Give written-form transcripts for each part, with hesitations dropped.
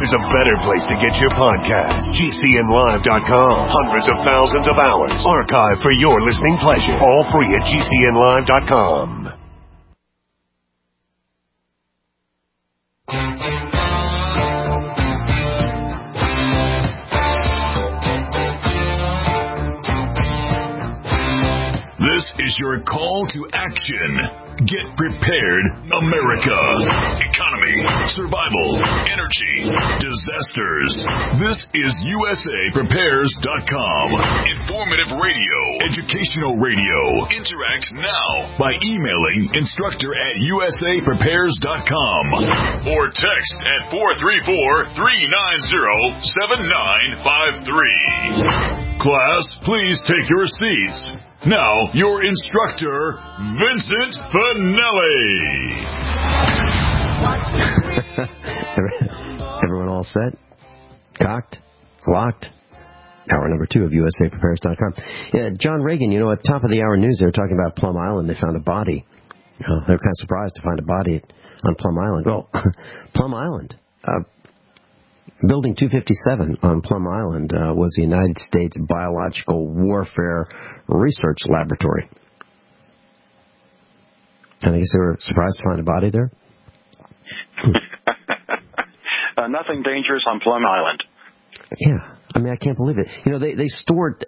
there's a better place to get your podcast. GCNlive.com. Hundreds of thousands of hours archived for your listening pleasure. All free at GCNlive.com. This is your call to action. Get prepared, America. Economy, survival, energy, disasters. This is USAPrepares.com. Informative radio, educational radio. Interact now by emailing instructor@USAPrepares.com or text at 434-390-7953. Class, please take your seats. Now, your instructor, Vincent Finelli. Everyone all set? Cocked? Locked? Hour number 2 of USAPrepares.com. Yeah, John Reagan, at the top of the hour news, they were talking about Plum Island. They found a body. They were kind of surprised to find a body on Plum Island. Well, Plum Island. Building 257 on Plum Island was the United States Biological Warfare Research Laboratory. And I guess they were surprised to find a body there? Nothing dangerous on Plum Island. Yeah. I mean, I can't believe it. They stored...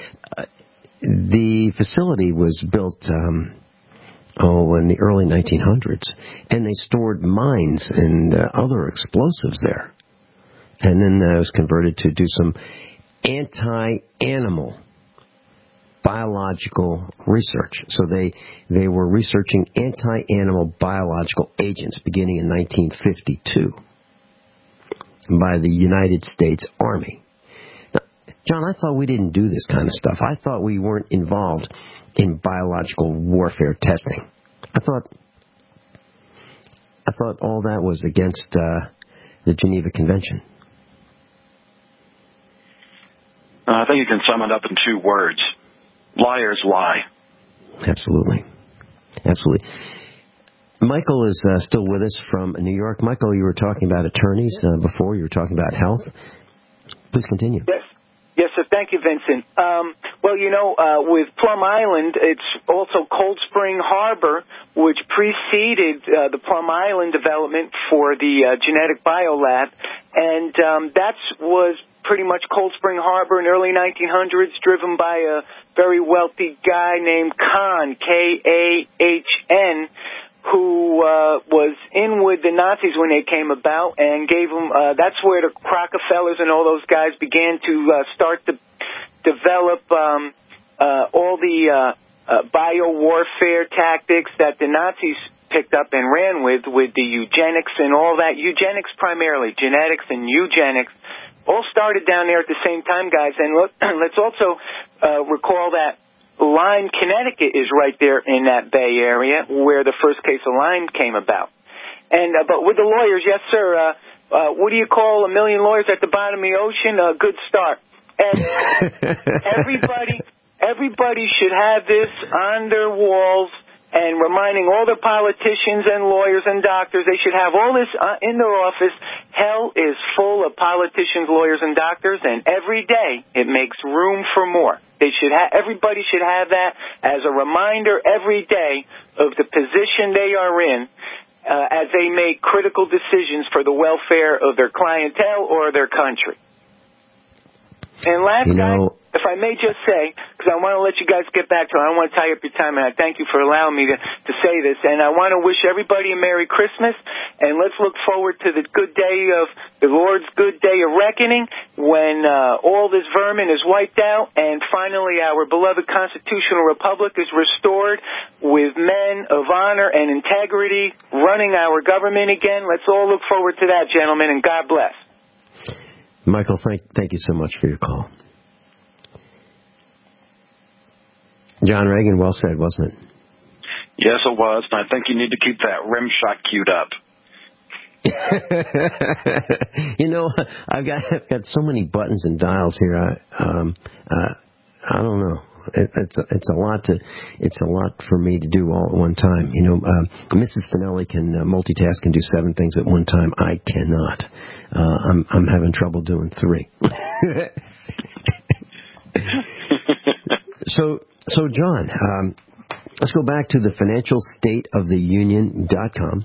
the facility was built... in the early 1900s. And they stored mines and other explosives there. And then it was converted to do some anti-animal biological research. So they were researching anti-animal biological agents beginning in 1952 by the United States Army. Now, John, I thought we didn't do this kind of stuff. I thought we weren't involved in biological warfare testing. I thought all that was against the Geneva Convention. I think you can sum it up in 2 words. Liars lie. Absolutely. Absolutely. Michael is still with us from New York. Michael, you were talking about attorneys before. You were talking about health. Please continue. Yes, sir. Thank you, Vincent. With Plum Island, it's also Cold Spring Harbor, which preceded the Plum Island development for the Genetic Biolab. And that was pretty much Cold Spring Harbor in the early 1900s, driven by a very wealthy guy named Kahn, Kahn, who was in with the Nazis when they came about and gave them, that's where the Rockefellers and all those guys began to start to develop all the bio-warfare tactics that the Nazis picked up and ran with the eugenics and all that. Eugenics primarily, genetics and eugenics, all started down there at the same time, guys. And look, let's also recall that Lyme, Connecticut is right there in that Bay Area where the first case of Lyme came about. And but with the lawyers, yes, sir, what do you call a million lawyers at the bottom of the ocean? A good start. And everybody should have this on their walls and reminding all the politicians and lawyers and doctors, they should have all this in their office. Hell is full of politicians, lawyers, and doctors, and every day it makes room for more. Everybody should have that as a reminder every day of the position they are in as they make critical decisions for the welfare of their clientele or their country. And last guy, if I may just say, because I want to let you guys get back to it, I don't want to tie up your time, and I thank you for allowing me to say this, and I want to wish everybody a Merry Christmas, and let's look forward to the good day of the Lord's good day of reckoning when all this vermin is wiped out, and finally our beloved constitutional republic is restored with men of honor and integrity running our government again. Let's all look forward to that, gentlemen, and God bless. Michael, thank you so much for your call. John Reagan, well said, wasn't it? Yes, it was, and I think you need to keep that rim shot queued up. I've got so many buttons and dials here. I don't know. It's a lot for me to do all at one time. Mrs. Finelli can multitask and do 7 things at one time. I cannot. I'm having trouble doing 3. So John, let's go back to the financialstateoftheunion.com.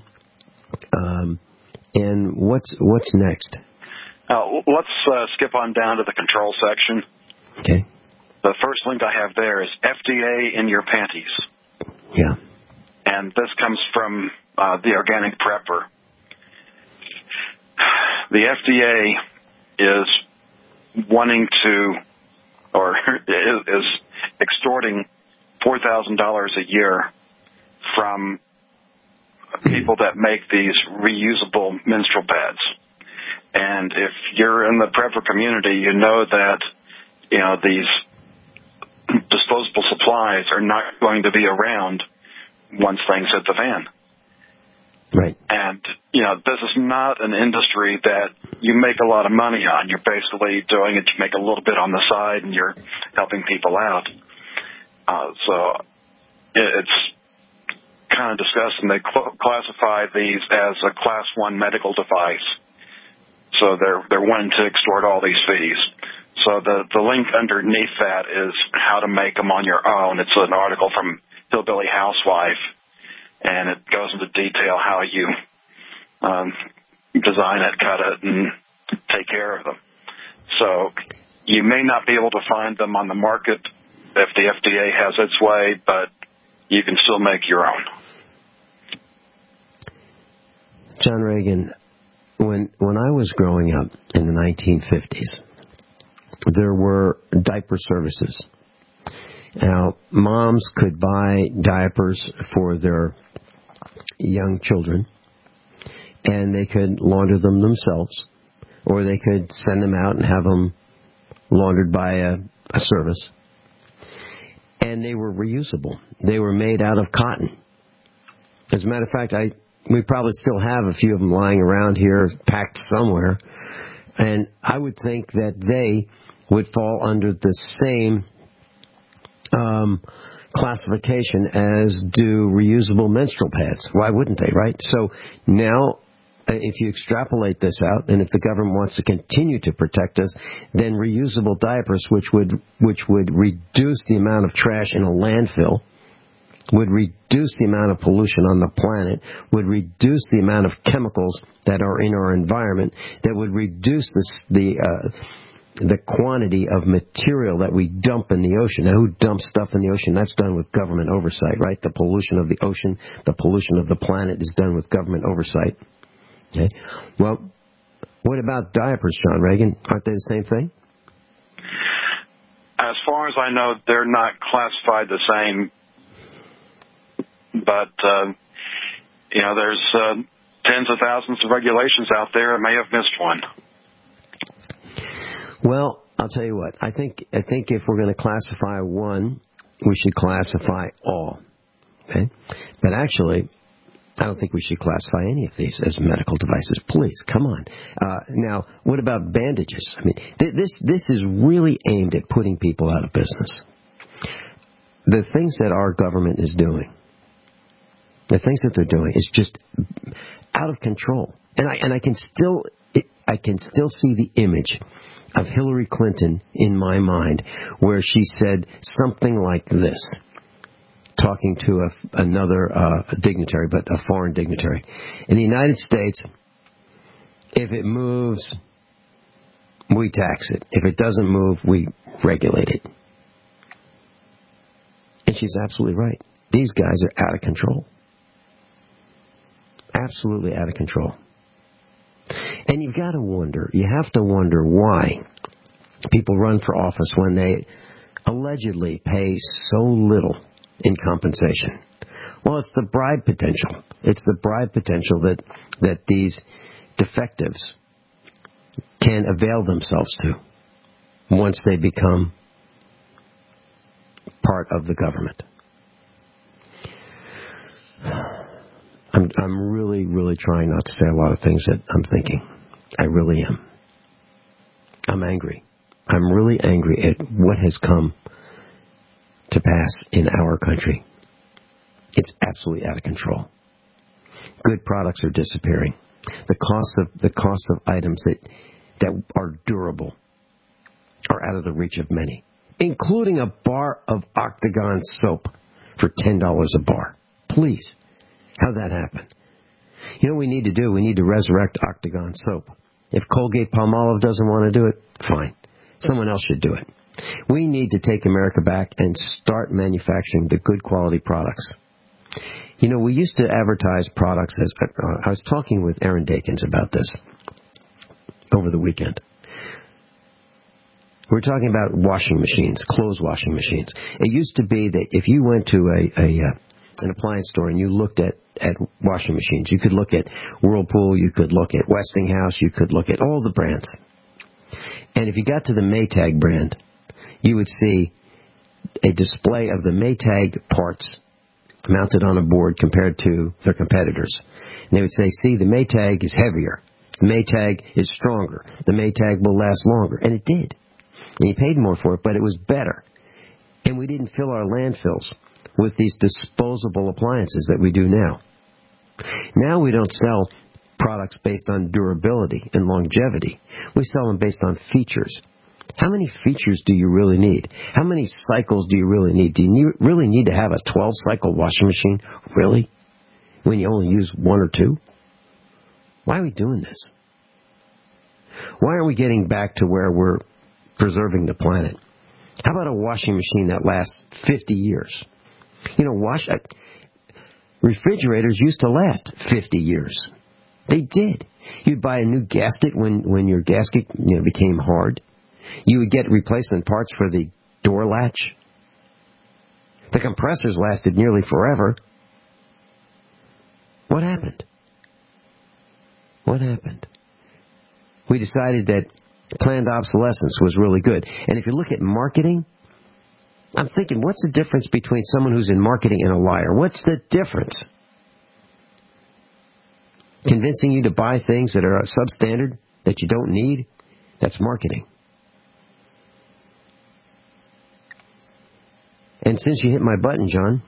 And what's next? Let's skip on down to the control section. Okay. The first link I have there is FDA in your panties. Yeah. And this comes from the Organic Prepper. The FDA is wanting to, or is extorting $4,000 a year from people that make these reusable menstrual pads. And if you're in the prepper community, you know that, these disposable supplies are not going to be around once things hit the fan. Right. And, this is not an industry that you make a lot of money on. You're basically doing it to make a little bit on the side, and you're helping people out. So it's kind of disgusting. They classify these as a Class 1 medical device. So they're wanting to extort all these fees. So the link underneath that is how to make them on your own. It's an article from Hillbilly Housewife, and it goes into detail how you design it, cut it, and take care of them. So you may not be able to find them on the market if the FDA has its way, but you can still make your own. John Reagan, when I was growing up in the 1950s, there were diaper services. Now, moms could buy diapers for their young children, and they could launder them themselves, or they could send them out and have them laundered by a service. And they were reusable. They were made out of cotton. As a matter of fact, we probably still have a few of them lying around here, packed somewhere. And I would think that they would fall under the same classification as do reusable menstrual pads. Why wouldn't they, right? So now, if you extrapolate this out, and if the government wants to continue to protect us, then reusable diapers, which would reduce the amount of trash in a landfill, would reduce the amount of pollution on the planet, would reduce the amount of chemicals that are in our environment, that would reduce the quantity of material that we dump in the ocean. Now, who dumps stuff in the ocean? That's done with government oversight, right? The pollution of the ocean, the pollution of the planet is done with government oversight. Okay. Well, what about diapers, John Reagan? Aren't they the same thing? As far as I know, they're not classified the same. But, there's tens of thousands of regulations out there. I may have missed one. Well, I'll tell you what. I think if we're going to classify one, we should classify all. Okay? But actually, I don't think we should classify any of these as medical devices. Please, come on. Now, what about bandages? I mean, this is really aimed at putting people out of business. The things that our government is doing, the things that they're doing is just out of control. And I can still see the image of Hillary Clinton in my mind, where she said something like this, talking to another dignitary, but a foreign dignitary. In the United States, if it moves, we tax it. If it doesn't move, we regulate it. And she's absolutely right. These guys are out of control. Absolutely out of control. And you've got to wonder, you have to wonder why people run for office when they allegedly pay so little in compensation. Well, it's the bribe potential. It's the bribe potential that these defectives can avail themselves to once they become part of the government. I'm really, really trying not to say a lot of things that I'm thinking. I really am. I'm angry. I'm really angry at what has come to pass in our country. It's absolutely out of control. Good products are disappearing. The cost of items that are durable are out of the reach of many, including a bar of Octagon soap for $10 a bar. Please, how'd that happen? You know what we need to do? We need to resurrect Octagon soap. If Colgate-Palmolive doesn't want to do it, fine. Someone else should do it. We need to take America back and start manufacturing the good quality products. You know, we used to advertise products as... I was talking with Aaron Dakins about this over the weekend. We're talking about washing machines, clothes washing machines. It used to be that if you went to an appliance store and you looked at washing machines, you could look at Whirlpool, you could look at Westinghouse, you could look at all the brands. And if you got to the Maytag brand, you would see a display of the Maytag parts mounted on a board compared to their competitors. And they would say, see, the Maytag is heavier. The Maytag is stronger. The Maytag will last longer. And it did. And you paid more for it, but it was better. And we didn't fill our landfills with these disposable appliances that we do now. Now we don't sell products based on durability and longevity. We sell them based on features. How many features do you really need? How many cycles do you really need? Do you really need to have a 12-cycle washing machine? Really? When you only use one or two? Why are we doing this? Why aren't we getting back to where we're preserving the planet? How about a washing machine that lasts 50 years? You know, refrigerators used to last 50 years. They did. You'd buy a new gasket when your gasket became hard. You would get replacement parts for the door latch. The compressors lasted nearly forever. What happened? What happened? We decided that planned obsolescence was really good. And if you look at marketing, I'm thinking, what's the difference between someone who's in marketing and a liar? What's the difference? Convincing you to buy things that are substandard, that you don't need, that's marketing. And since you hit my button, John,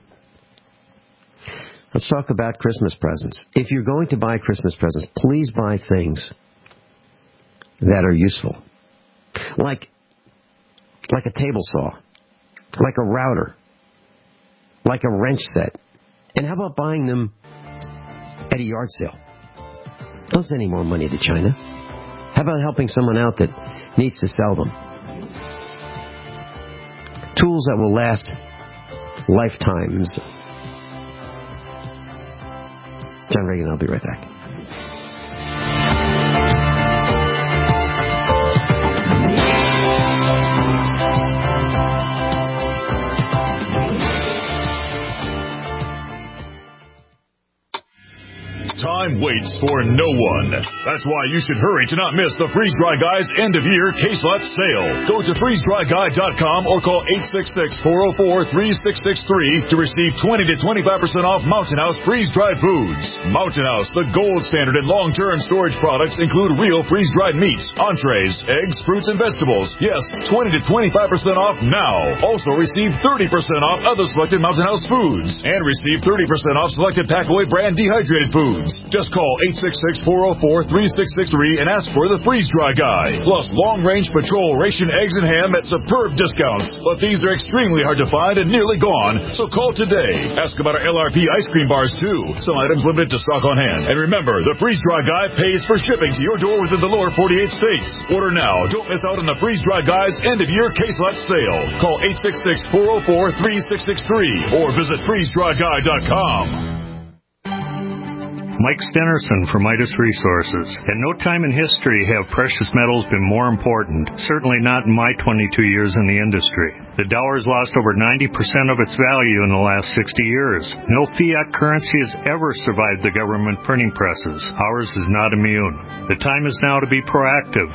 let's talk about Christmas presents. If you're going to buy Christmas presents, please buy things that are useful. Like a table saw, like a router, like a wrench set. And how about buying them at a yard sale? Don't send any more money to China. How about helping someone out that needs to sell them? Tools that will last lifetimes. John Reagan, I'll be right back. Time waits for no one. That's why you should hurry to not miss the Freeze Dry Guy's end-of-year case lot sale. Go to freezedryguy.com or call 866-404-3663 to receive 20 to 25% off Mountain House freeze-dried foods. Mountain House, the gold standard in long-term storage products, include real freeze-dried meats, entrees, eggs, fruits, and vegetables. Yes, 20 to 25% off now. Also receive 30% off other selected Mountain House foods and receive 30% off selected Packaway brand dehydrated foods. Just call 866-404-3663 and ask for the Freeze Dry Guy. Plus long-range patrol ration eggs and ham at superb discounts. But these are extremely hard to find and nearly gone, so call today. Ask about our LRP ice cream bars, too. Some items limited to stock on hand. And remember, the Freeze Dry Guy pays for shipping to your door within the lower 48 states. Order now. Don't miss out on the Freeze Dry Guy's end-of-year case lot sale. Call 866-404-3663 or visit freezedryguy.com. Mike Stenerson from Midas Resources. At no time in history have precious metals been more important, certainly not in my 22 years in the industry. The dollar has lost over 90% of its value in the last 60 years. No fiat currency has ever survived the government printing presses. Ours is not immune. The time is now to be proactive.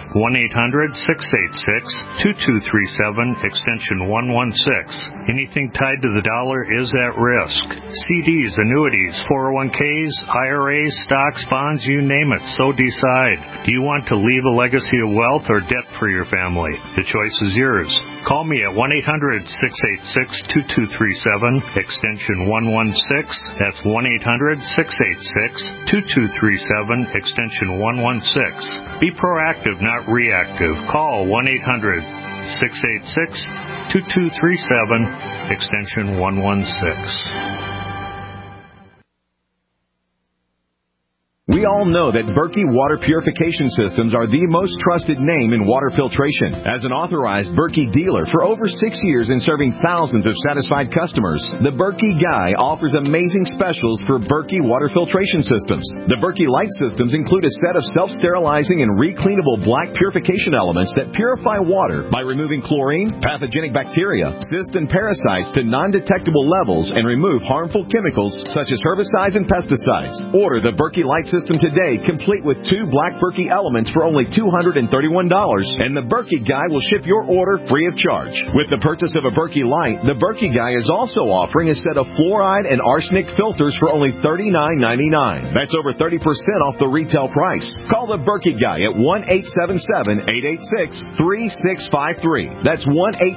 1-800-686-2237, extension 116. Anything tied to the dollar is at risk. CDs, annuities, 401ks, IRAs, IRAs, stocks, bonds, you name it. So decide. Do you want to leave a legacy of wealth or debt for your family? The choice is yours. Call me at 1-800-686-2237, extension 116. That's 1-800-686-2237, extension 116. Be proactive, not reactive. Call 1-800-686-2237, extension 116. We all know that Berkey Water Purification Systems are the most trusted name in water filtration. As an authorized Berkey dealer for over 6 years and serving thousands of satisfied customers, the Berkey Guy offers amazing specials for Berkey Water Filtration Systems. The Berkey Light Systems include a set of self-sterilizing and recleanable black purification elements that purify water by removing chlorine, pathogenic bacteria, cysts, and parasites to non-detectable levels and remove harmful chemicals such as herbicides and pesticides. Order the Berkey Light System today, complete with 2 black Berkey elements for only $231, and the Berkey Guy will ship your order free of charge. With the purchase of a Berkey Light, the Berkey Guy is also offering a set of fluoride and arsenic filters for only $39.99. That's over 30% off the retail price. Call the Berkey Guy at 1-877-886-3653. That's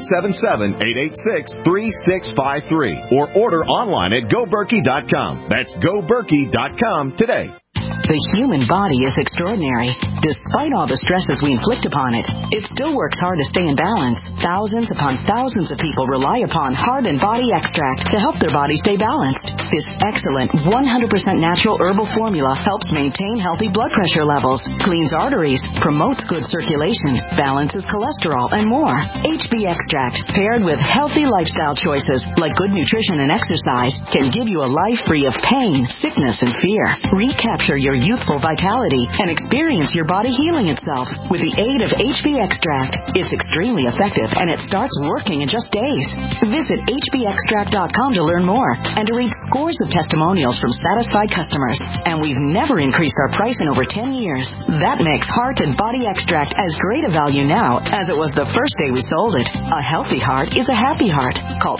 1-877-886-3653. Or order online at GoBerkey.com. That's GoBerkey.com today. The human body is extraordinary. Despite all the stresses we inflict upon it, it still works hard to stay in balance. Thousands upon thousands of people rely upon Heart and Body Extract to help their body stay balanced. This excellent 100% natural herbal formula helps maintain healthy blood pressure levels, cleans arteries, promotes good circulation, balances cholesterol, and more. HB Extract, paired with healthy lifestyle choices like good nutrition and exercise, can give you a life free of pain, sickness, and fear. Recapture your youthful vitality and experience your body healing itself with the aid of HB Extract. It's extremely effective and it starts working in just days. Visit hbextract.com to learn more and to read scores of testimonials from satisfied customers. And we've never increased our price in over 10 years. That makes Heart and Body Extract as great a value now as it was the first day we sold it. A healthy heart is a happy heart. Call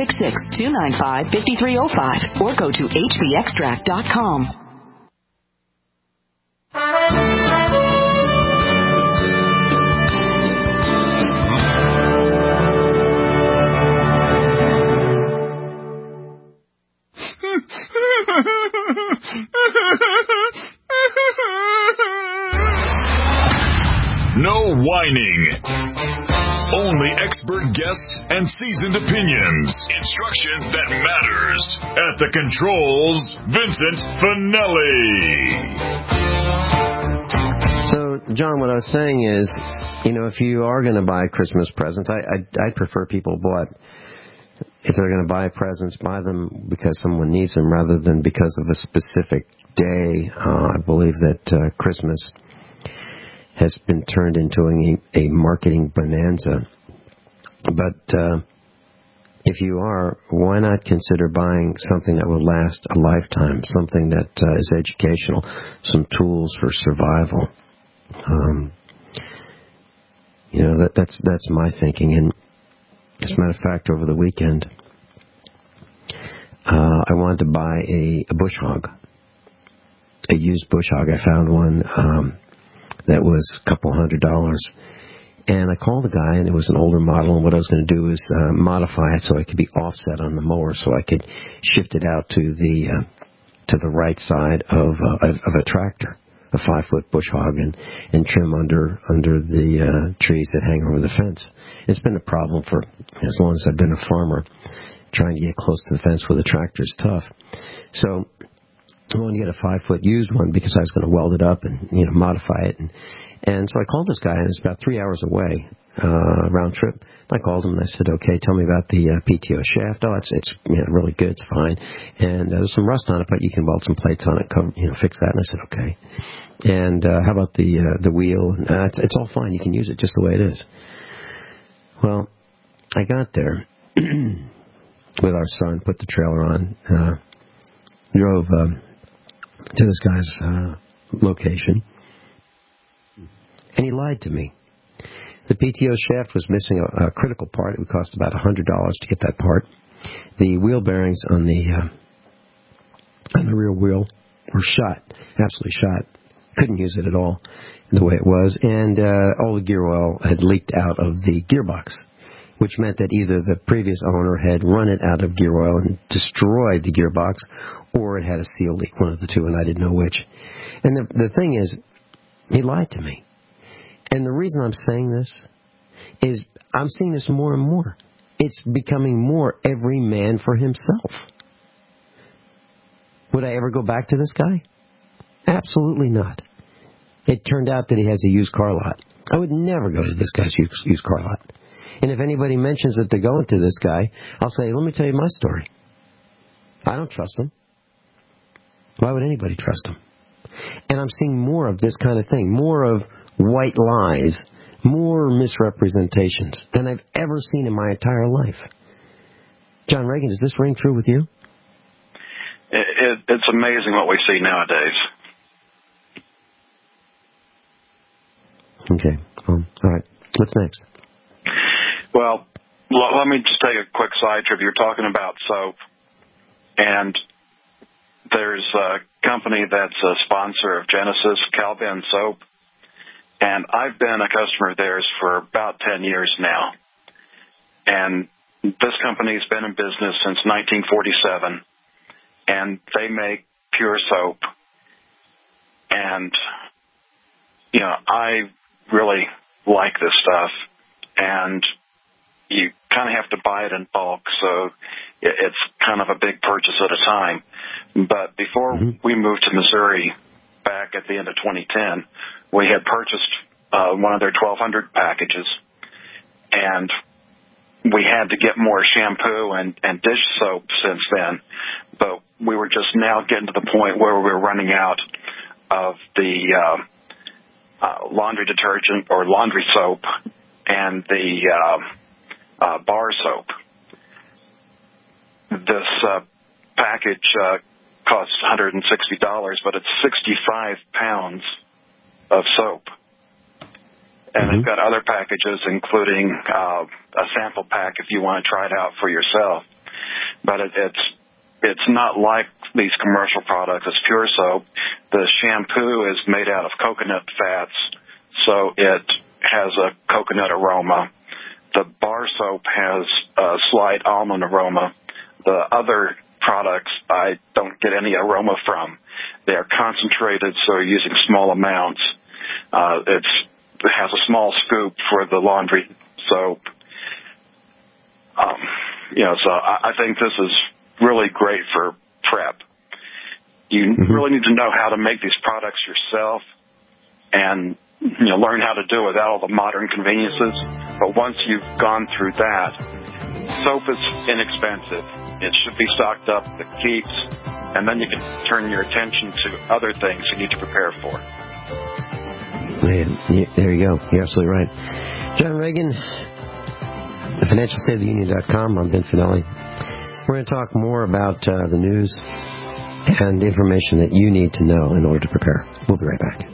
866-295-5305 or go to hbextract.com. No whining. Only expert guests and seasoned opinions. Instruction that matters. At the controls, Vincent Finelli. So, John, what I was saying is, if you are going to buy Christmas presents, I'd prefer people bought. If they're going to buy presents, buy them because someone needs them rather than because of a specific day. I believe that Christmas has been turned into a marketing bonanza. But if you are, why not consider buying something that will last a lifetime, something that is educational, some tools for survival? That's my thinking. And as a matter of fact, over the weekend, I wanted to buy a bush hog, a used bush hog. I found one that was a couple $100. And I called the guy, and it was an older model, and what I was going to do is modify it so it could be offset on the mower, so I could shift it out to the right side of a tractor, a 5-foot bush hog, and trim under the trees that hang over the fence. It's been a problem for as long as I've been a farmer. Trying to get close to the fence with a tractor is tough. So I wanted to get a 5-foot used one because I was going to weld it up and modify it. And so I called this guy, and it's about 3 hours away, round trip. I called him, and I said, okay, tell me about the PTO shaft. Oh, it's really good. It's fine. And there's some rust on it, but you can weld some plates on it, fix that. And I said, okay. And how about the wheel? It's all fine. You can use it just the way it is. Well, I got there with our son, put the trailer on, drove to this guy's location. And he lied to me. The PTO shaft was missing a critical part. It would cost about $100 to get that part. The wheel bearings on the rear wheel or shot, absolutely shot. Couldn't use it at all the way it was, and all the gear oil had leaked out of the gearbox, which meant that either the previous owner had run it out of gear oil and destroyed the gearbox, or it had a seal leak, one of the two, and I didn't know which. And the thing is, he lied to me. And the reason I'm saying this is I'm seeing this more and more. It's becoming more every man for himself. Would I ever go back to this guy? Absolutely not. It turned out that he has a used car lot. I would never go to this guy's used car lot. And if anybody mentions that they're going to this guy, I'll say, let me tell you my story. I don't trust him. Why would anybody trust him? And I'm seeing more of this kind of thing, more of white lies, more misrepresentations than I've ever seen in my entire life. John Reagan, does this ring true with you? It's amazing what we see nowadays. Okay. All right. What's next? Well, let me just take a quick side trip. You're talking about soap, and there's a company that's a sponsor of Genesis, Cal-Ben Soap, and I've been a customer of theirs for about 10 years now. And this company's been in business since 1947, and they make pure soap. And, you know, I really like this stuff, and you kind of have to buy it in bulk, so it's kind of a big purchase at a time. But before we moved to Missouri back at the end of 2010, we had purchased one of their 1,200 packages, and we had to get more shampoo and dish soap since then. But we were just now getting to the point where we were running out of the laundry detergent or laundry soap and the bar soap. This package costs $160, but it's 65 pounds of soap. And they've got other packages, including a sample pack if you want to try it out for yourself. But it's not like these commercial products. It's pure soap. The shampoo is made out of coconut fats, so it has a coconut aroma. The bar soap has a slight almond aroma. The other products I don't get any aroma from. They are concentrated, so you're using small amounts. It has a small scoop for the laundry soap. So I think this is really great for prep. You really need to know how to make these products yourself and learn how to do it without all the modern conveniences. But once you've gone through that, soap is inexpensive. It should be stocked up that keeps, and then you can turn your attention to other things you need to prepare for. Man, there you go. You're absolutely right. John Reagan, financialstateoftheunion.com. I'm Ben Finelli. We're going to talk more about the news and information that you need to know in order to prepare. We'll be right back.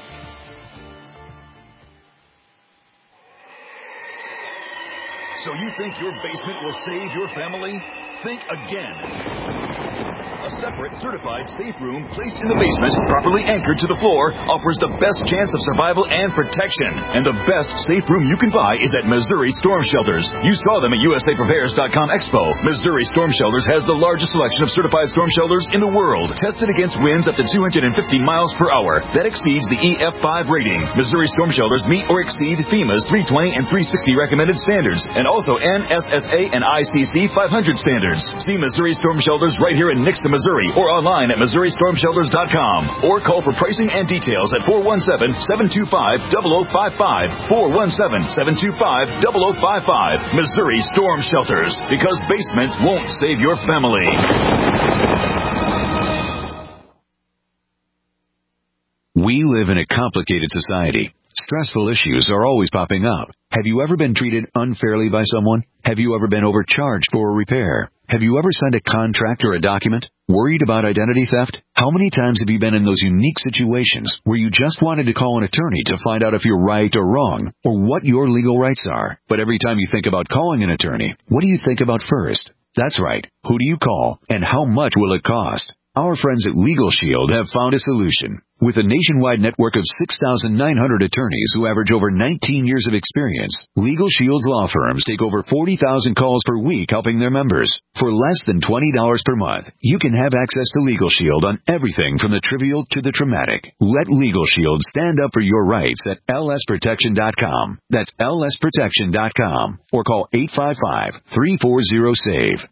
So you think your basement will save your family? Think again. A separate, certified safe room placed in the basement, properly anchored to the floor, offers the best chance of survival and protection. And the best safe room you can buy is at Missouri Storm Shelters. You saw them at USAPrepares.com Expo. Missouri Storm Shelters has the largest selection of certified storm shelters in the world, tested against winds up to 250 miles per hour. That exceeds the EF5 rating. Missouri Storm Shelters meet or exceed FEMA's 320 and 360 recommended standards, and also NSSA and ICC 500 standards. See Missouri Storm Shelters right here in Nixon, Missouri, or online at MissouriStormShelters.com, or call for pricing and details at 417-725-0055, 417-725-0055. Missouri Storm Shelters, because basements won't save your family. We live in a complicated society. Stressful issues are always popping up. Have you ever been treated unfairly by someone? Have you ever been overcharged for a repair? Have you ever signed a contract or a document? Worried about identity theft? How many times have you been in those unique situations where you just wanted to call an attorney to find out if you're right or wrong, or what your legal rights are? But every time you think about calling an attorney, what do you think about first? That's right. Who do you call, and how much will it cost? Our friends at Legal Shield have found a solution. With a nationwide network of 6,900 attorneys who average over 19 years of experience, Legal Shield's law firms take over 40,000 calls per week helping their members. For less than $20 per month, you can have access to Legal Shield on everything from the trivial to the traumatic. Let Legal Shield stand up for your rights at lsprotection.com. That's lsprotection.com. Or call 855-340-SAVE,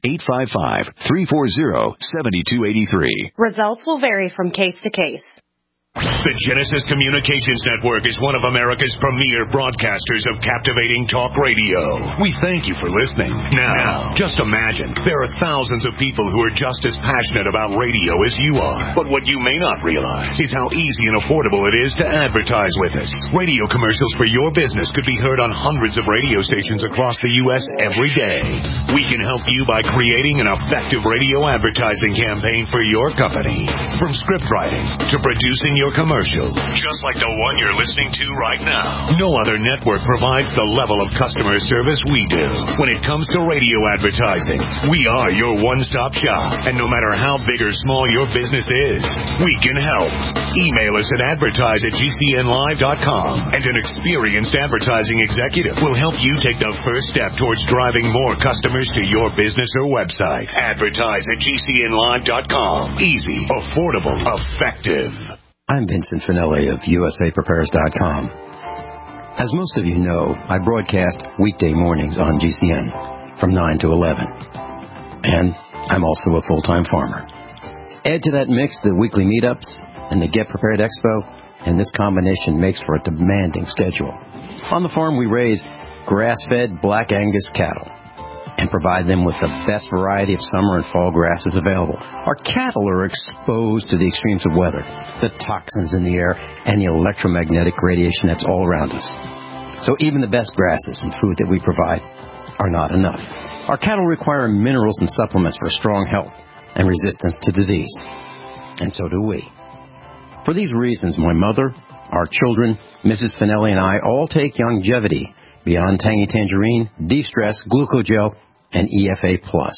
855-340-7283. Results will vary from case to case. The Genesis Communications Network is one of America's premier broadcasters of captivating talk radio. We thank you for listening. Now, just imagine, there are thousands of people who are just as passionate about radio as you are. But what you may not realize is how easy and affordable it is to advertise with us. Radio commercials for your business could be heard on hundreds of radio stations across the U.S. every day. We can help you by creating an effective radio advertising campaign for your company. From script writing to producing your commercial, just like the one you're listening to right now. No other network provides the level of customer service we do. When it comes to radio advertising, we are your one-stop shop. And no matter how big or small your business is, we can help. Email us at advertise@gcnlive.com, and an experienced advertising executive will help you take the first step towards driving more customers to your business or website. Advertise@gcnlive.com. Easy, affordable, effective. I'm Vincent Finelli of USAPrepares.com. As most of you know, I broadcast weekday mornings on GCN from 9 to 11. And I'm also a full-time farmer. Add to that mix the weekly meetups and the Get Prepared Expo, and this combination makes for a demanding schedule. On the farm, we raise grass-fed Black Angus cattle and provide them with the best variety of summer and fall grasses available. Our cattle are exposed to the extremes of weather, the toxins in the air, and the electromagnetic radiation that's all around us. So even the best grasses and food that we provide are not enough. Our cattle require minerals and supplements for strong health and resistance to disease. And so do we. For these reasons, my mother, our children, Mrs. Finelli, and I all take Longevity, Beyond Tangy Tangerine, De-Stress, Glucogel, and EFA+.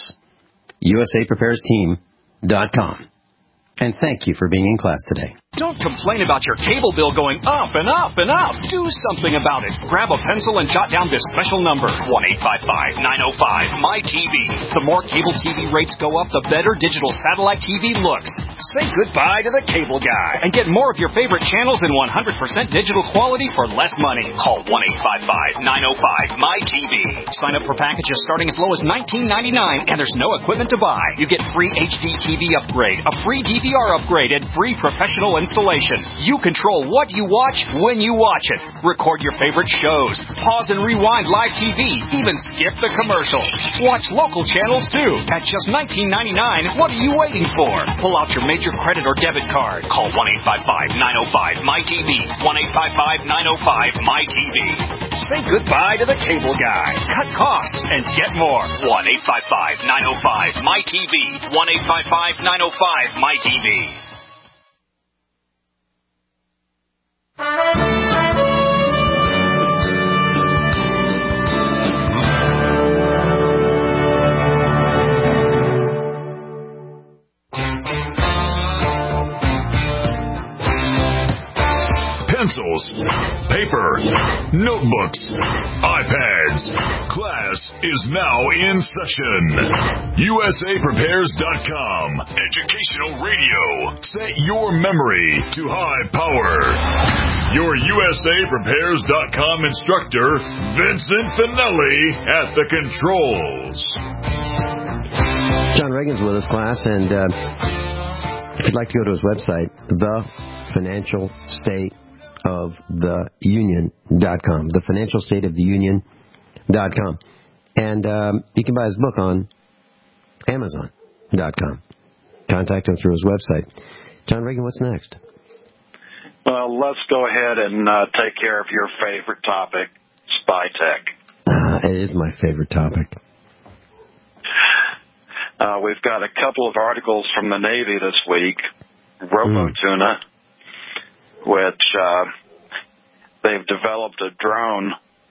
USAPreparesTeam.com. And thank you for being in class today. Don't complain about your cable bill going up and up and up. Do something about it. Grab a pencil and jot down this special number, 1-855-905-MY-TV. The more cable TV rates go up, the better digital satellite TV looks. Say goodbye to the cable guy and get more of your favorite channels in 100% digital quality for less money. Call 1-855-905-MY-TV. Sign up for packages starting as low as $19.99, and there's no equipment to buy. You get free HD TV upgrade, a free DVR upgrade, and free professional installation. You control what you watch when you watch it. Record your favorite shows. Pause and rewind live TV. Even skip the commercials. Watch local channels too. At just $19.99, what are you waiting for? Pull out your major credit or debit card. Call 1-855-905-MY-TV. 1-855-905-MY-TV. Say goodbye to the cable guy. Cut costs and get more. 1-855-905-MY-TV. 1-855-905-MY-TV. Pencils, paper, notebooks, iPads. Class is now in session. USAPrepares.com. Educational radio. Set your memory to high power. Your USAPrepares.com instructor, Vincent Finelli, at the controls. John Reagan's with us, class, and if you'd like to go to his website, thefinancialstateoftheunion.com, thefinancialstateoftheunion.com, and you can buy his book on Amazon.com. Contact him through his website. John Reagan, what's next? Well, let's go ahead and take care of your favorite topic, spy tech. It is my favorite topic. We've got a couple of articles from the Navy this week, Robotuna, which they've developed a drone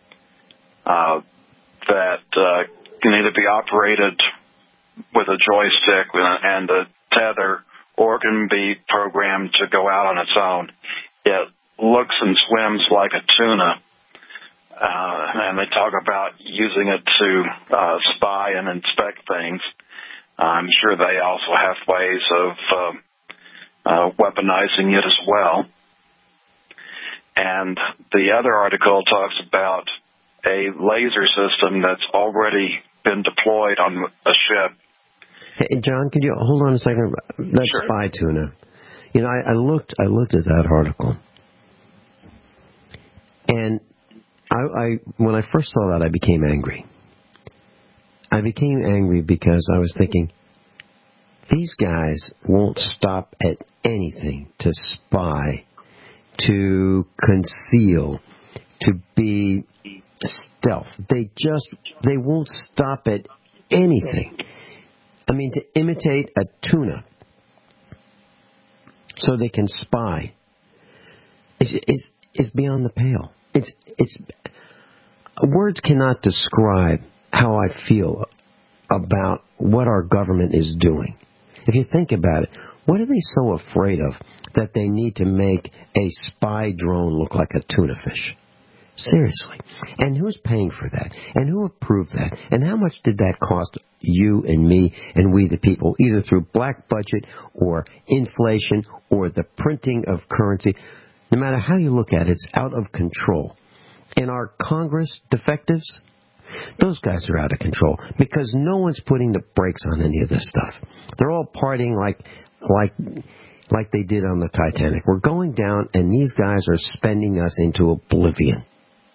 that can either be operated with a joystick and a tether or can be programmed to go out on its own. It looks and swims like a tuna, and they talk about using it to spy and inspect things. I'm sure they also have ways of weaponizing it as well. And the other article talks about a laser system that's already been deployed on a ship. Hey, John, could you hold on a second? That Sure. spy tuna. You know, I looked at that article, and I when I first saw that, I became angry. I became angry because I was thinking, these guys won't stop at anything to spy, to conceal, to be stealth. They won't stop at anything. I mean, to imitate a tuna so they can spy is beyond the pale. It's words cannot describe how I feel about what our government is doing. If you think about it, what are they so afraid of that they need to make a spy drone look like a tuna fish? Seriously. And who's paying for that? And who approved that? And how much did that cost you and me and we the people, either through black budget or inflation or the printing of currency? No matter how you look at it, it's out of control. And our Congress defectives, those guys are out of control because no one's putting the brakes on any of this stuff. They're all partying like they did on the Titanic. We're going down, and these guys are spending us into oblivion.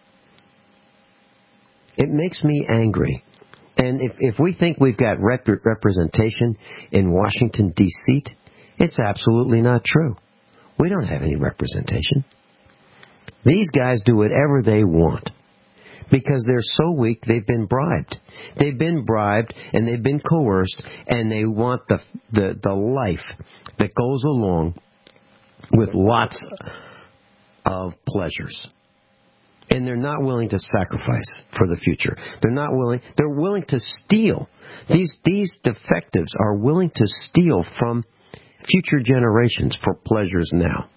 It makes me angry. And if we think we've got representation in Washington, D.C., it's absolutely not true. We don't have any representation. These guys do whatever they want because they're so weak, they've been bribed. They've been bribed, and they've been coerced, and they want the life that goes along with lots of pleasures. And they're not willing to sacrifice for the future. They're willing to steal. These defectives are willing to steal from future generations for pleasures now.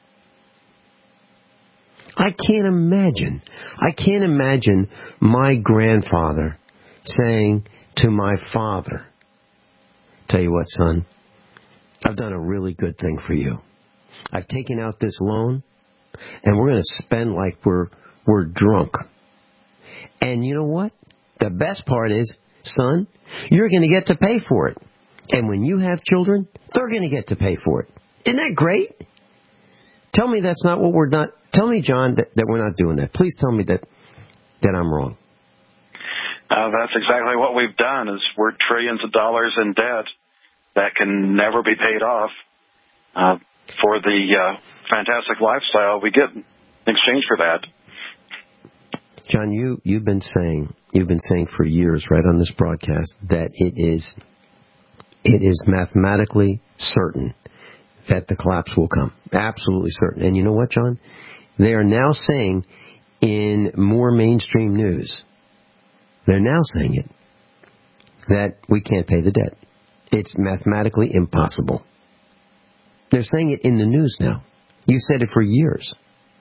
I can't imagine my grandfather saying to my father, "Tell you what, son, I've done a really good thing for you. I've taken out this loan, and we're going to spend like we're drunk. And you know what? The best part is, son, you're going to get to pay for it. And when you have children, they're going to get to pay for it. Isn't that great? Tell me that's not what we're not. Tell me, John, that we're not doing that. Please tell me that I'm wrong." That's exactly what we've done. Is we're trillions of dollars in debt that can never be paid off for the fantastic lifestyle we get in exchange for that. John, you've been saying for years, right on this broadcast, that it is mathematically certain that the collapse will come. Absolutely certain. And you know what, John? They are now saying in more mainstream news, they're now saying it, that we can't pay the debt. It's mathematically impossible. They're saying it in the news now. You said it for years.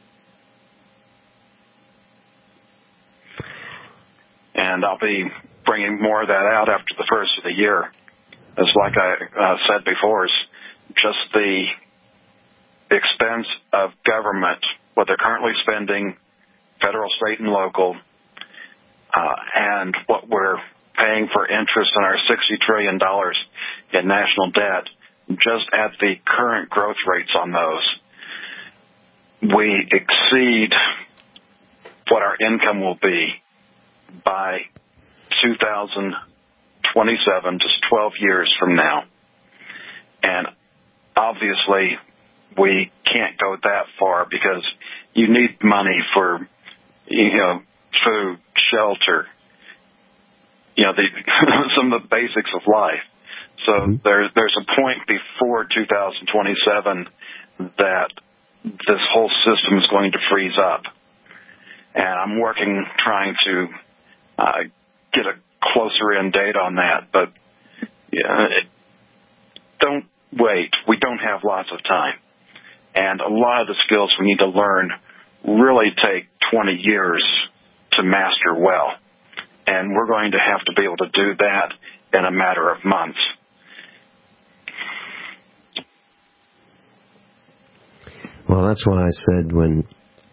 And I'll be bringing more of that out after the first of the year. As like I said before, is just the expense of government, what they're currently spending, federal, state, and local, and what we're paying for interest on our $60 trillion in national debt, just at the current growth rates on those, we exceed what our income will be by 2027, just 12 years from now. And obviously, we can't go that far because you need money for, food, shelter, some of the basics of life. So there's a point before 2027 that this whole system is going to freeze up. And I'm trying to get a closer in date on that. But don't wait, we don't have lots of time. And a lot of the skills we need to learn really take 20 years to master well. And we're going to have to be able to do that in a matter of months. Well, that's why I said when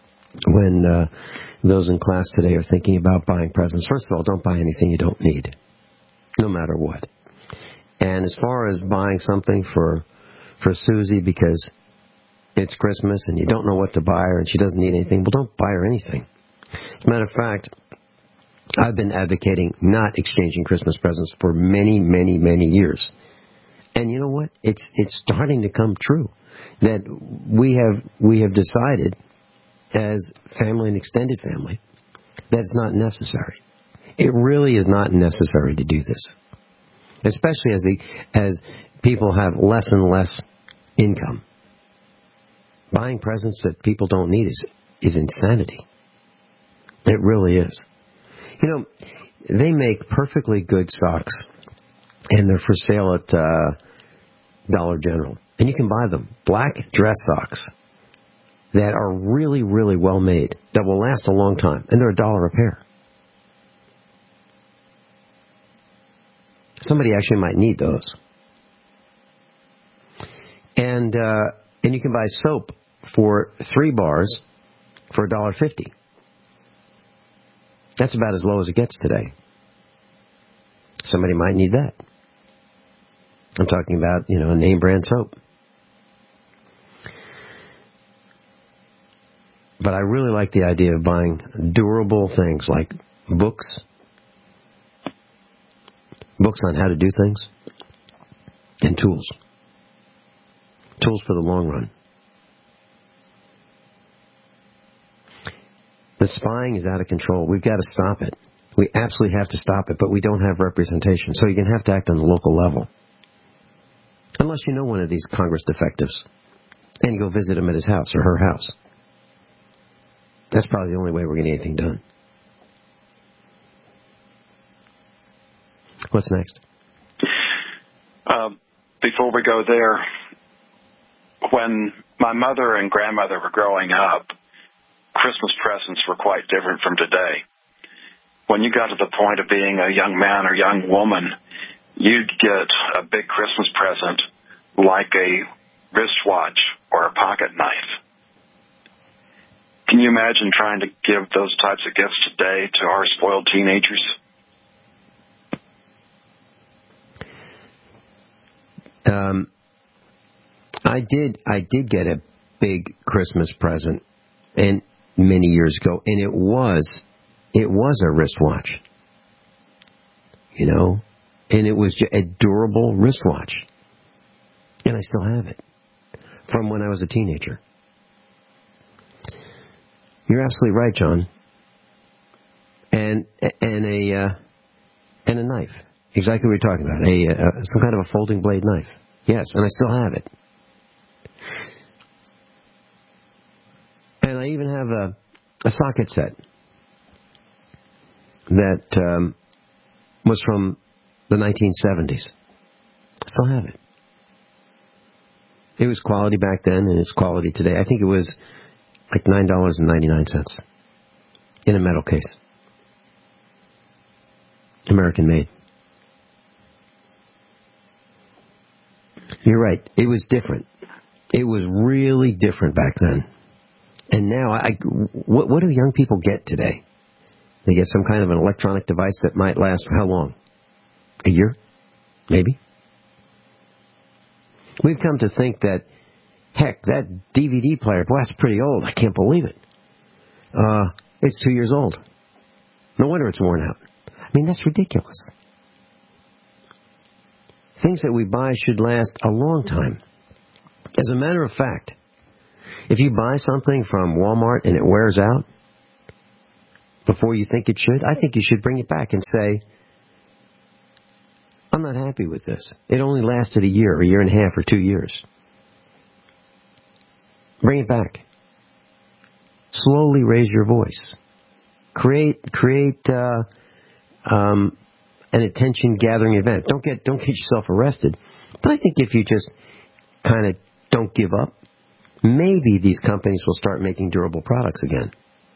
those in class today are thinking about buying presents, first of all, don't buy anything you don't need, no matter what. And as far as buying something for Susie because it's Christmas and you don't know what to buy her and she doesn't need anything, well, don't buy her anything. As a matter of fact, I've been advocating not exchanging Christmas presents for many, many, many years. And you know what? It's starting to come true that we have decided as family and extended family that it's not necessary. It really is not necessary to do this, especially as people have less and less income. Buying presents that people don't need is insanity. It really is. You know, they make perfectly good socks, and they're for sale at Dollar General. And you can buy them, black dress socks, that are really, really well made, that will last a long time, and they're $1 a pair. Somebody actually might need those. And you can buy soap for 3 bars for $1.50. That's about as low as it gets today. Somebody might need that. I'm talking about, a name brand soap. But I really like the idea of buying durable things like books on how to do things, and tools. Tools for the long run. The spying is out of control. We've got to stop it. We absolutely have to stop it, but we don't have representation. So you're going to have to act on the local level. Unless you know one of these Congress defectives, and you go visit him at his house or her house. That's probably the only way we're going to get anything done. What's next? Before we go there, when my mother and grandmother were growing up, Christmas presents were quite different from today. When you got to the point of being a young man or young woman, you'd get a big Christmas present like a wristwatch or a pocket knife. Can you imagine trying to give those types of gifts today to our spoiled teenagers? I did get a big Christmas present, and many years ago, and it was a wristwatch, and it was a durable wristwatch, and I still have it from when I was a teenager. You're absolutely right, John. And a knife, exactly what you're talking about, some kind of a folding blade knife. Yes, and I still have it. And I even have a socket set that was from the 1970s. I still have it. It was quality back then, and it's quality today. I think it was like $9.99 in a metal case. American made. You're right. It was different. It was really different back then. And now, what do young people get today? They get some kind of an electronic device that might last for how long? A year? Maybe? We've come to think that, heck, that DVD player, boy, that's pretty old. I can't believe it. It's 2 years old. No wonder it's worn out. I mean, that's ridiculous. Things that we buy should last a long time. As a matter of fact, if you buy something from Walmart and it wears out before you think it should, I think you should bring it back and say, I'm not happy with this. It only lasted a year and a half, or 2 years. Bring it back. Slowly raise your voice. Create an attention-gathering event. Don't get yourself arrested. But I think if you just kind of don't give up, maybe these companies will start making durable products again.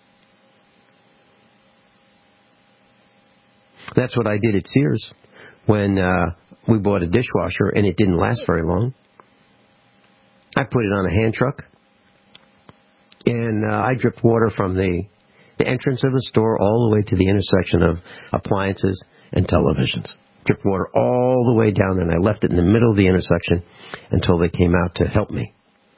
That's what I did at Sears when we bought a dishwasher and it didn't last very long. I put it on a hand truck and I dripped water from the entrance of the store all the way to the intersection of appliances and televisions. Dripped water all the way down, and I left it in the middle of the intersection until they came out to help me.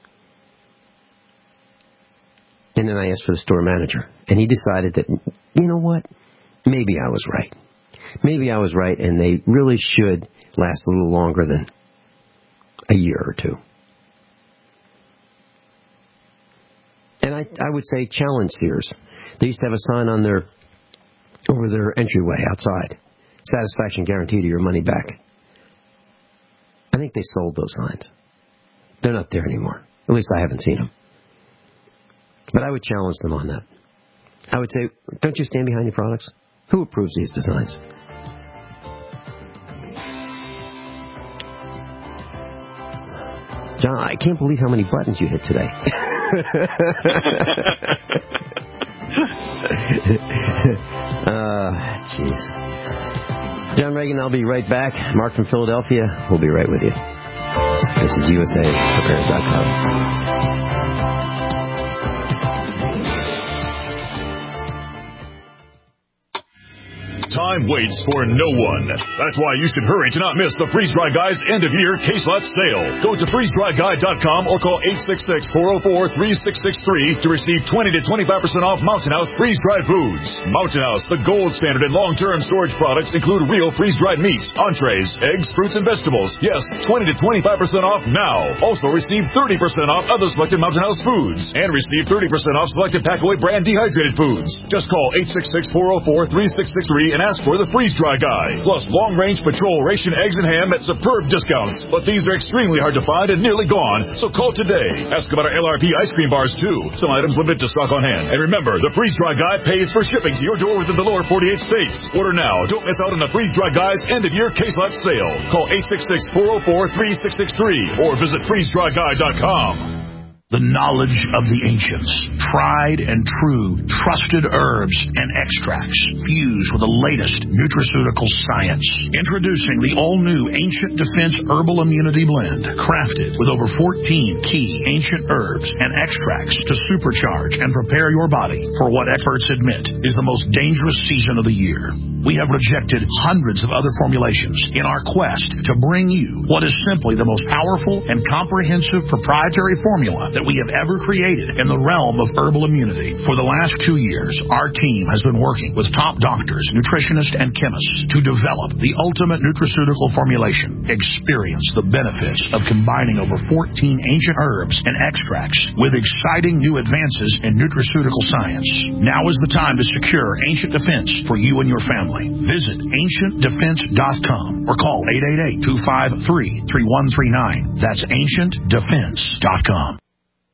And then I asked for the store manager, and he decided that, you know what, maybe I was right. Maybe I was right, and they really should last a little longer than a year or two. And I would say challenge Sears. They used to have a sign on over their entryway outside. Satisfaction guaranteed or your money back. I think they sold those signs. They're not there anymore. At least I haven't seen them. But I would challenge them on that. I would say, don't you stand behind your products? Who approves these designs? John, I can't believe how many buttons you hit today. Jeez. John Reagan, I'll be right back. Mark from Philadelphia, we'll be right with you. This is USAPrepares.com. Time waits for no one. That's why you should hurry to not miss the Freeze Dry Guy's end-of-year case lot sale. Go to freezedryguy.com or call 866-404-3663 to receive 20 to 25% off Mountain House freeze-dried foods. Mountain House, the gold standard in long-term storage products, include real freeze-dried meats, entrees, eggs, fruits, and vegetables. Yes, 20 to 25% off now. Also receive 30% off other selected Mountain House foods and receive 30% off selected Packaway brand dehydrated foods. Just call 866-404-3663 and ask for the Freeze Dry Guy. Plus long-range patrol ration eggs and ham at superb discounts. But these are extremely hard to find and nearly gone, so call today. Ask about our LRP ice cream bars, too. Some items limited to stock on hand. And remember, the Freeze Dry Guy pays for shipping to your door within the lower 48 states. Order now. Don't miss out on the Freeze Dry Guy's end-of-year case lot sale. Call 866-404-3663 or visit freezedryguy.com. The knowledge of the ancients, tried and true, trusted herbs and extracts fused with the latest nutraceutical science. Introducing the all-new Ancient Defense Herbal Immunity Blend, crafted with over 14 key ancient herbs and extracts to supercharge and prepare your body for what experts admit is the most dangerous season of the year. We have rejected hundreds of other formulations in our quest to bring you what is simply the most powerful and comprehensive proprietary formula that we have ever created in the realm of herbal immunity. For the last 2 years, our team has been working with top doctors, nutritionists, and chemists to develop the ultimate nutraceutical formulation. Experience the benefits of combining over 14 ancient herbs and extracts with exciting new advances in nutraceutical science. Now is the time to secure Ancient Defense for you and your family. Visit AncientDefense.com or call 888-253-3139. That's AncientDefense.com.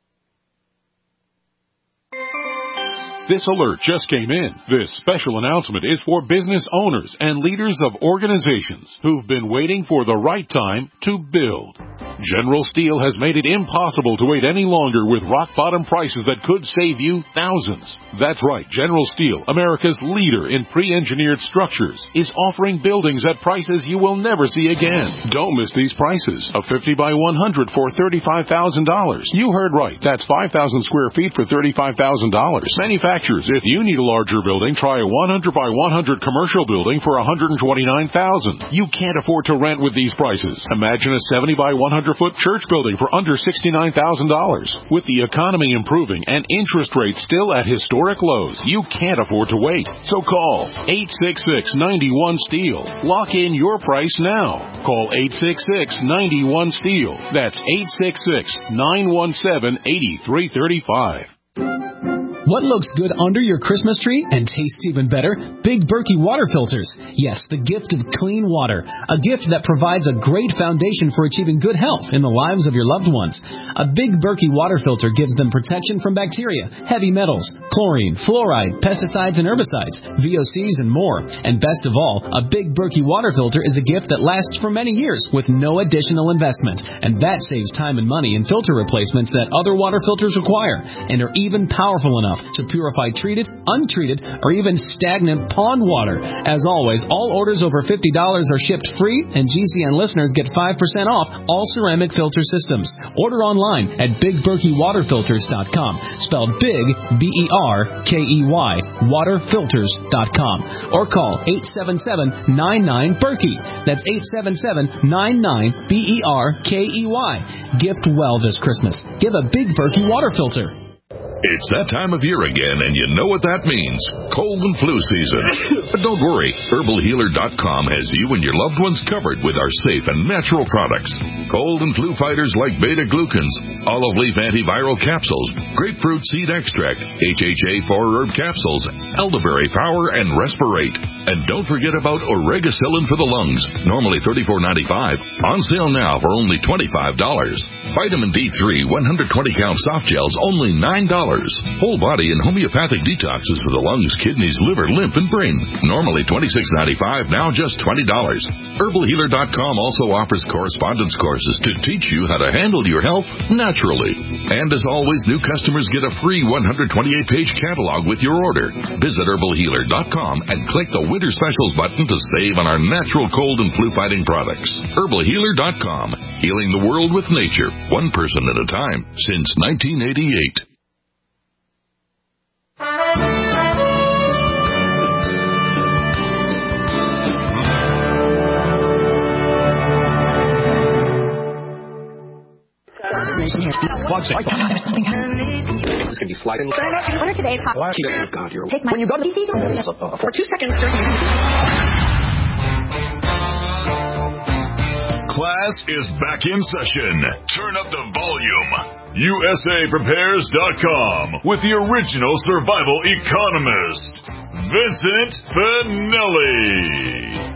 This alert just came in. This special announcement is for business owners and leaders of organizations who've been waiting for the right time to build. General Steel has made it impossible to wait any longer with rock-bottom prices that could save you thousands. That's right, General Steel, America's leader in pre-engineered structures, is offering buildings at prices you will never see again. Don't miss these prices. A 50 by 100 for $35,000. You heard right. That's 5,000 square feet for $35,000. Manufacturers, if you need a larger building, try a 100 by 100 commercial building for $129,000. You can't afford to rent with these prices. Imagine a 70 by 100-foot church building for under $69,000. With the economy improving and interest rates still at historic lows, you can't afford to wait. So call 866-91-STEEL. Lock in your price now. Call 866-91-STEEL. That's 866-917-8335. What looks good under your Christmas tree and tastes even better? Big Berkey water filters. Yes, the gift of clean water. A gift that provides a great foundation for achieving good health in the lives of your loved ones. A Big Berkey water filter gives them protection from bacteria, heavy metals, chlorine, fluoride, pesticides and herbicides, VOCs and more. And best of all, a Big Berkey water filter is a gift that lasts for many years with no additional investment. And that saves time and money in filter replacements that other water filters require, and are even powerful enough to purify treated, untreated, or even stagnant pond water. As always, all orders over $50 are shipped free, and GCN listeners get 5% off all ceramic filter systems. Order online at BigBerkeyWaterFilters.com, spelled Big, B-E-R-K-E-Y, waterfilters.com, or call 877-99-BERKEY. That's 877-99-BERKEY. Gift well this Christmas. Give a Big Berkey water filter. It's that time of year again, and you know what that means. Cold and flu season. But don't worry. HerbalHealer.com has you and your loved ones covered with our safe and natural products. Cold and flu fighters like beta-glucans, olive leaf antiviral capsules, grapefruit seed extract, HHA 4-herb capsules, elderberry power, and respirate. And don't forget about Oregacillin for the lungs, normally $34.95. On sale now for only $25. Vitamin D3 120-count soft gels, only $9. Whole body and homeopathic detoxes for the lungs, kidneys, liver, lymph, and brain. Normally $26.95, now just $20. HerbalHealer.com also offers correspondence courses to teach you how to handle your health naturally. And as always, new customers get a free 128-page catalog with your order. Visit HerbalHealer.com and click the Winter Specials button to save on our natural cold and flu-fighting products. HerbalHealer.com, healing the world with nature, one person at a time, since 1988. This could be sliding. What are today's hot? Oh, God, you're... Take my... When you go to... For 2 seconds during... Class is back in session. Turn up the volume. USAPrepares.com with the original survival economist, Vincent Finelli.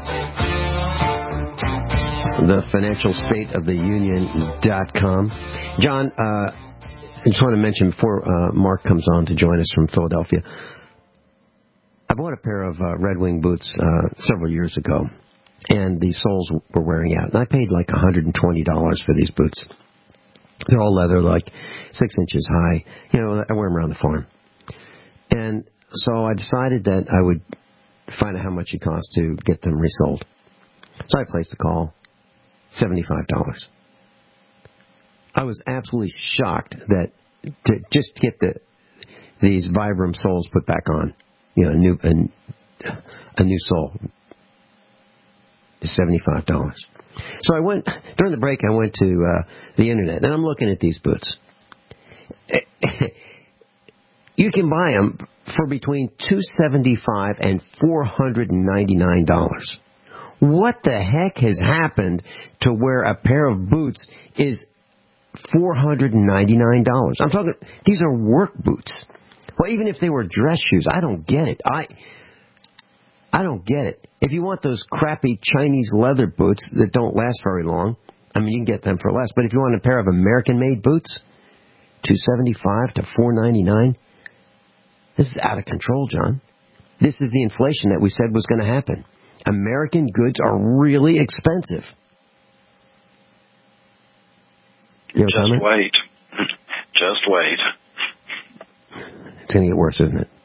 The financial state of the union.com. John, I just want to mention before Mark comes on to join us from Philadelphia, I bought a pair of Red Wing boots several years ago, and the soles were wearing out. And I paid like $120 for these boots. They're all leather, like 6 inches high. You know, I wear them around the farm. And so I decided that I would find out how much it cost to get them resold. So I placed a call. $75. I was absolutely shocked that to just get these Vibram soles put back on, you know, a new sole, is $75. So I went during the break. I went to the internet and I'm looking at these boots. You can buy them for between $275 and $499. What the heck has happened to where a pair of boots is $499? I'm talking, these are work boots. Well, even if they were dress shoes, I don't get it. I don't get it. If you want those crappy Chinese leather boots that don't last very long, I mean, you can get them for less. But if you want a pair of American-made boots, $275 to $499, this is out of control, John. This is the inflation that we said was going to happen. American goods are really expensive. Just wait. Just wait. It's going to get worse, isn't it?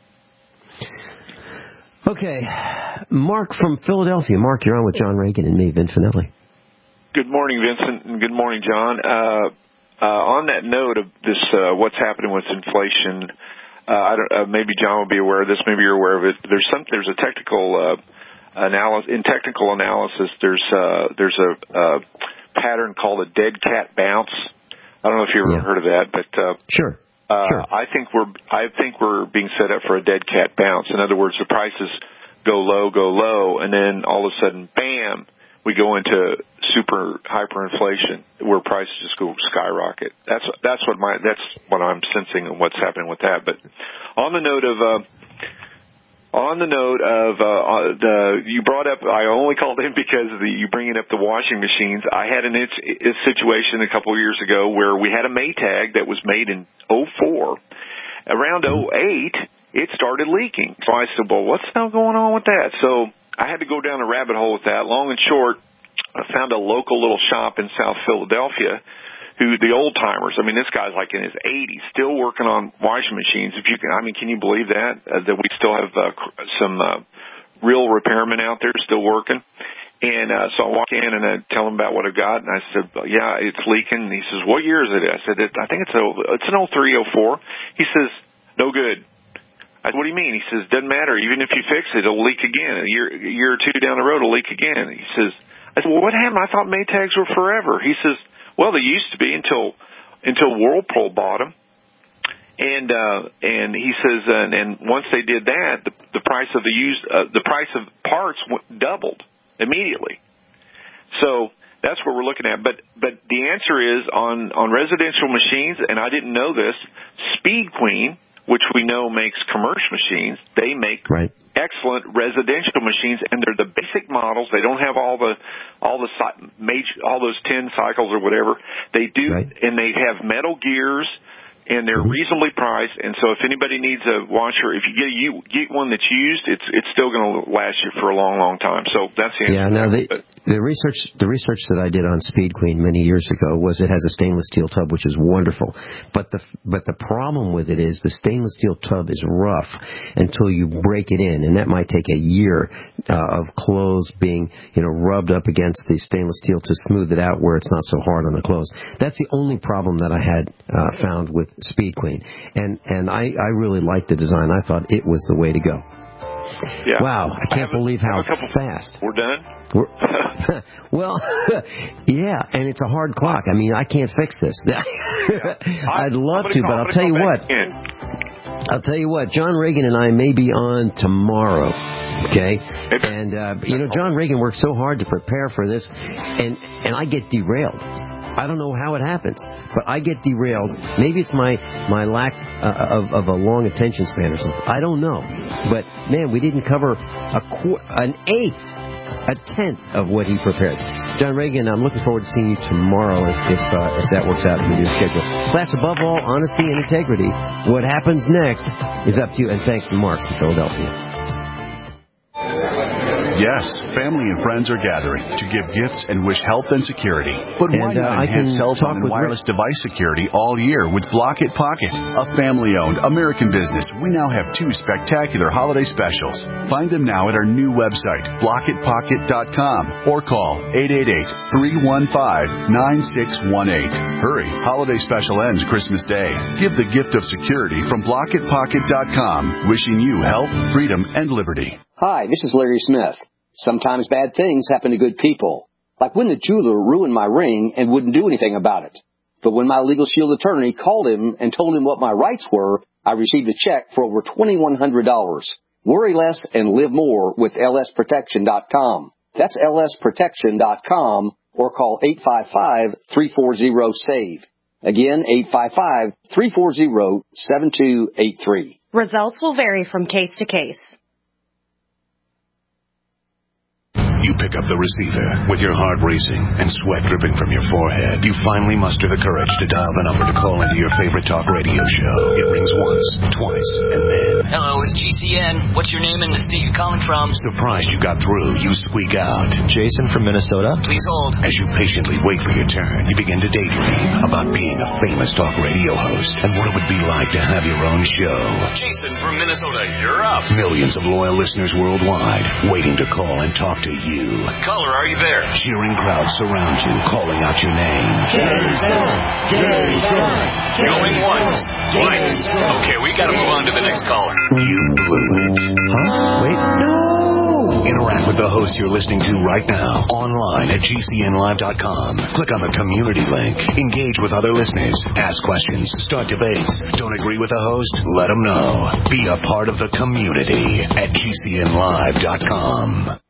Okay. Mark from Philadelphia. Mark, you're on with John Reagan and me, Vin Finelli. Good morning, Vincent, and good morning, John. On that note of this, what's happening with inflation, maybe John will be aware of this. Maybe you're aware of it. There's a technical in technical analysis, there's a pattern called a dead cat bounce. I don't know if you've ever heard of that, but sure. I think we're being set up for a dead cat bounce. In other words, the prices go low, and then all of a sudden, bam, we go into super hyperinflation where prices just go skyrocket. That's what I'm sensing and what's happening with that. But On the note of you brought up, I only called in because you bringing up the washing machines. I had a situation a couple of years ago where we had a Maytag that was made in 2004. Around 2008, it started leaking. So I said, well, what's now going on with that? So I had to go down a rabbit hole with that. Long and short, I found a local little shop in South Philadelphia who the old timers, I mean, this guy's like in his 80s, still working on washing machines. Can you believe that? That we still have some real repairmen out there still working. And so I walk in and I tell him about what I've got, and I said, yeah, it's leaking. And he says, what year is it? I said, I think it's an 03, 04. He says, no good. I said, what do you mean? He says, doesn't matter. Even if you fix it, it'll leak again. A year or two down the road, it'll leak again. He says, I said, well, what happened? I thought Maytags were forever. He says, well, they used to be until Whirlpool bought them. And he says, and once they did that, the price of the price of parts doubled immediately. So that's what we're looking at. But the answer is on residential machines, and I didn't know this, Speed Queen, which we know makes commercial machines, they make excellent residential machines, and they're the basic models. They don't have all those 10 cycles or whatever. They do, and they have metal gears, and they're reasonably priced. And so if anybody needs a washer, if you get one that's used, it's still going to last you for a long, long time. So that's the answer. Yeah. Now the research that I did on Speed Queen many years ago was it has a stainless steel tub, which is wonderful. But the problem with it is the stainless steel tub is rough until you break it in, and that might take a year of clothes being rubbed up against the stainless steel to smooth it out where it's not so hard on the clothes. That's the only problem that I had found with Speed Queen, and I really liked the design. I thought it was the way to go. Yeah. Wow, I can't believe how fast. We're done? Well, yeah, and it's a hard clock. I mean, I can't fix this. I'd love to, but I'll tell you what. John Reagan and I may be on tomorrow, okay? And, John Reagan worked so hard to prepare for this, and I get derailed. I don't know how it happens, but I get derailed. Maybe it's my lack of a long attention span or something. I don't know. But, man, we didn't cover an eighth, a tenth of what he prepared. John Reagan, I'm looking forward to seeing you tomorrow if that works out with your schedule. Class, above all, honesty and integrity. What happens next is up to you. And thanks to Mark from Philadelphia. Yes, family and friends are gathering to give gifts and wish health and security. But why not enhance cell phone and wireless device security all year with Block-It Pocket, a family-owned American business? We now have 2 spectacular holiday specials. Find them now at our new website, blockitpocket.com, or call 888-315-9618. Hurry, holiday special ends Christmas Day. Give the gift of security from blockitpocket.com, wishing you health, freedom, and liberty. Hi, this is Larry Smith. Sometimes bad things happen to good people. Like when the jeweler ruined my ring and wouldn't do anything about it. But when my Legal Shield attorney called him and told him what my rights were, I received a check for over $2,100. Worry less and live more with lsprotection.com. That's lsprotection.com, or call 855-340-SAVE. Again, 855-340-7283. Results will vary from case to case. You pick up the receiver with your heart racing and sweat dripping from your forehead. You finally muster the courage to dial the number to call into your favorite talk radio show. It rings once, twice, and then... Hello, it's GCN. What's your name and the state you're calling from? Surprised you got through, you squeak out. Jason from Minnesota. Please hold. As you patiently wait for your turn, you begin to daydream about being a famous talk radio host and what it would be like to have your own show. Jason from Minnesota, you're up. Millions of loyal listeners worldwide waiting to call and talk to you. Caller, are you there? Cheering crowds surround you, calling out your name. Jason! Jason! Going once, twice. Okay, we gotta move on to the next caller. You blew it. Huh? Wait, no! Interact with the host you're listening to right now, online at GCNlive.com. Click on the community link. Engage with other listeners. Ask questions. Start debates. Don't agree with the host? Let them know. Be a part of the community at GCNlive.com.